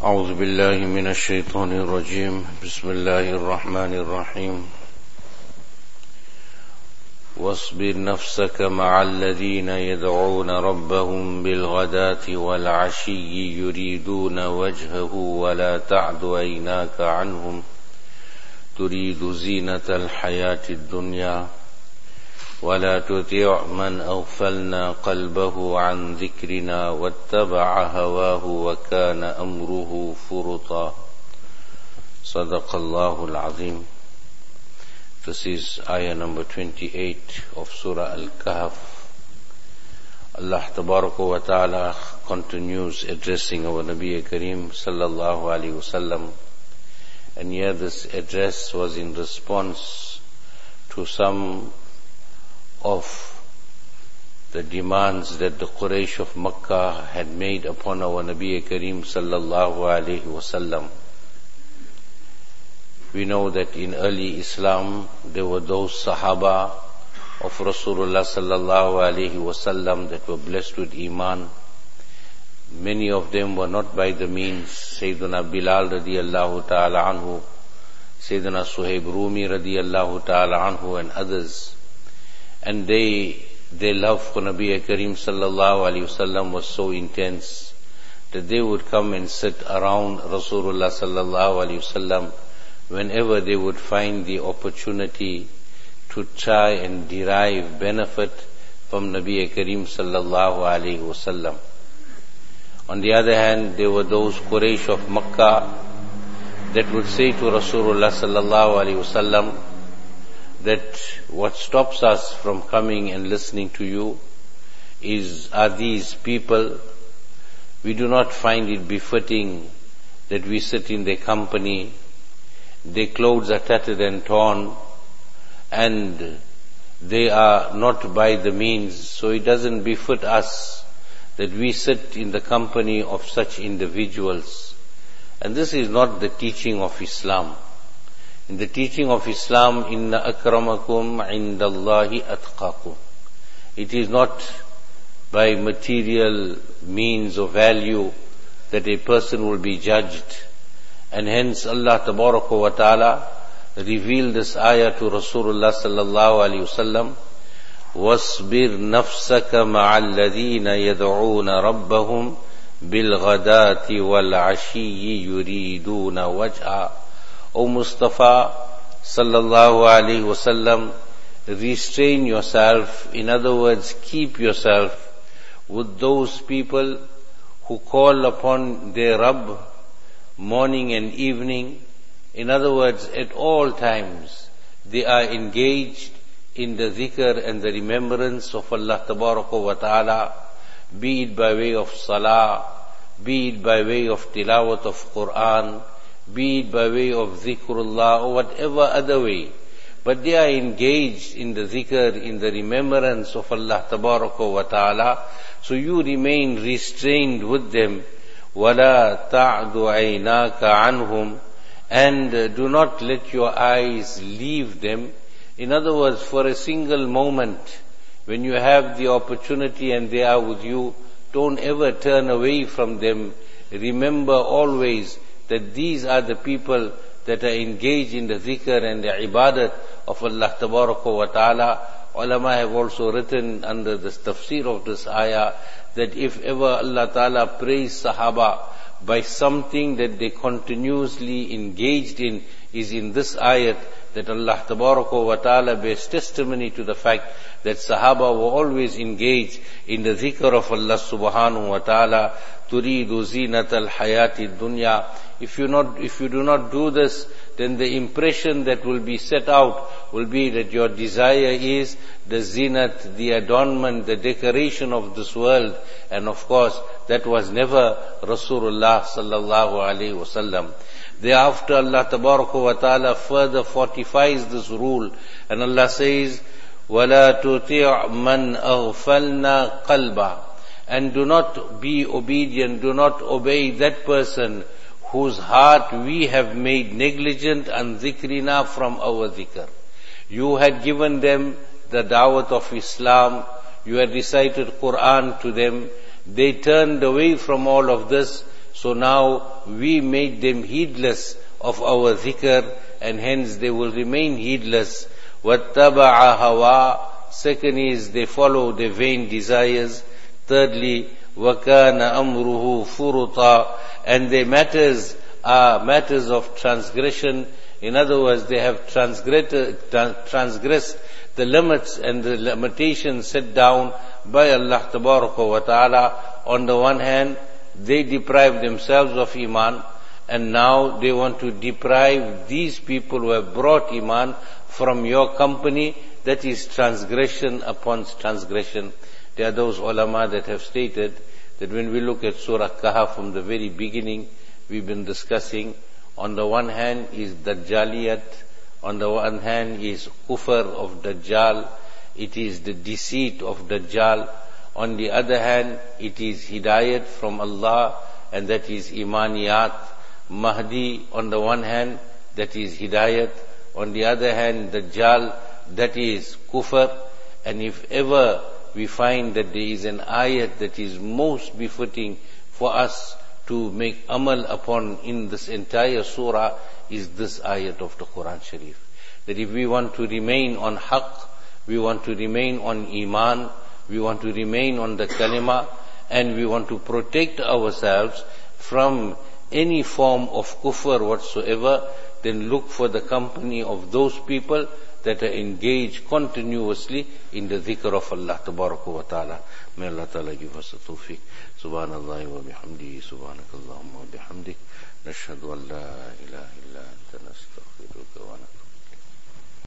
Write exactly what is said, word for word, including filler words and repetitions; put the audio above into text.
أعوذ بالله من الشيطان الرجيم بسم الله الرحمن الرحيم واصبر نفسك مع الذين يدعون ربهم بالغداة والعشي يريدون وجهه ولا تعد عيناك عنهم تريد زينة الحياة الدنيا ولا تطع من أغفلنا قلبه عن ذكرنا واتبع هواه وكان أمره فرطا صدق الله العظيم. This is ayah number twenty-eight of Surah Al-Kahf. Allah Tabaraka wa Ta'ala continues addressing our Nabi Kareem sallallahu alayhi wasallam, and here this address was in response to some of the demands that the Quraysh of Makkah had made upon our Nabi Kareem sallallahu alayhi wasallam. We know that in early Islam there were those Sahaba of Rasulullah sallallahu alayhi wasallam that were blessed with Iman. Many of them were not by the means. Sayyidina Bilal radiyallahu ta'ala anhu, Sayyidina Suhaib Rumi radiyallahu ta'ala anhu, and others. And they, their love for Nabi Kareem sallallahu alayhi wasallam was so intense that they would come and sit around Rasulullah sallallahu alayhi wasallam whenever they would find the opportunity to try and derive benefit from Nabi Kareem sallallahu alayhi wasallam. On the other hand, there were those Quraysh of Makkah that would say to Rasulullah sallallahu alayhi wasallam that what stops us from coming and listening to you is are these people. We do not find it befitting that we sit in their company. Their clothes are tattered and torn, and they are not by the means, so it doesn't befit us that we sit in the company of such individuals. And this is not the teaching of Islam. In the teaching of Islam, inna akramakum indallahi atqakum. It is not by material means or value that a person will be judged. And hence Allah Tabaraka wa Ta'ala revealed this ayah to Rasulullah sallallahu alayhi wasallam. وَاصْبِرْ نَفْسَكَ مَعَ الَّذِينَ يَدْعُونَ رَبَّهُمْ بِالْغَدَاةِ وَالْعَشِيِّ يُرِيدُونَ وَجْهَهُ. O Mustafa sallallahu alayhi wasallam, restrain yourself. In other words, keep yourself with those people who call upon their Rabb morning and evening. In other words, at all times they are engaged in the dhikr and the remembrance of Allah Tabaraka wa Ta'ala, be it by way of salah, be it by way of tilawat of Quran, be it by way of dhikrullah or whatever other way. But they are engaged in the dhikr, in the remembrance of Allah Tabaraka wa Ta'ala. So you remain restrained with them. وَلَا تَعْدُ عَيْنَاكَ عَنْهُمْ. And do not let your eyes leave them. In other words, for a single moment, when you have the opportunity and they are with you, don't ever turn away from them. Remember always that these are the people that are engaged in the dhikr and the ibadat of Allah Tabaraka wa Ta'ala. Ulama have also written under the tafsir of this ayah that if ever Allah Ta'ala praised Sahaba by something that they continuously engaged in, is in this ayat, that Allah Tabaraka wa Ta'ala bears testimony to the fact that Sahaba were always engaged in the dhikr of Allah Subhanahu wa Ta'ala. Turidu zinat al-hayati dunya. If you not, if you do not do this, then the impression that will be set out will be that your desire is the zinat, the adornment, the decoration of this world. And of course, that was never Rasulullah sallallahu alayhi wasallam. Thereafter Allah Tabaraka wa Ta'ala further fortifies this rule, and Allah says, وَلَا تُطِعْ مَنْ أَغْفَلْنَا قَلْبًا. And do not be obedient, do not obey that person whose heart we have made negligent and dhikrina from our dhikr. You had given them the da'wat of Islam, you had recited Quran to them, they turned away from all of this, so now we made them heedless of our dhikr, and hence they will remain heedless. وَاتَّبَعَ هَوَى. Second is they follow their vain desires. Thirdly, وَكَانَ أَمْرُهُ فُرُطًا. And their matters are matters of transgression. In other words, they have transgressed, transgressed the limits and the limitations set down by Allah Tabaraka wa Ta'ala. On the one hand, they deprive themselves of Iman, and now they want to deprive these people who have brought Iman from your company. That is transgression upon transgression. There are those ulama that have stated that when we look at Surah Kahf from the very beginning, we've been discussing, on the one hand is Dajjaliyat, on the one hand is kufr of Dajjal, it is the deceit of Dajjal. On the other hand, it is hidayat from Allah, and that is imaniyat. Mahdi, on the one hand, that is hidayat. On the other hand, Dajjal, that is kufr. And if ever we find that there is an ayat that is most befitting for us to make amal upon in this entire surah, is this ayat of the Quran Sharif. That if we want to remain on haqq, we want to remain on iman, we want to remain on the kalima, and we want to protect ourselves from any form of kufr whatsoever, then look for the company of those people that are engaged continuously in the dhikr of Allah Tabaraka wa Ta'ala. May Allah Ta'ala give us the tawfiq. Subhanallah wa bihamdihi, subhanakallahumma wa bihamdik, nashhadu an la ilaha illa anta nastaghfiruka wa natubu.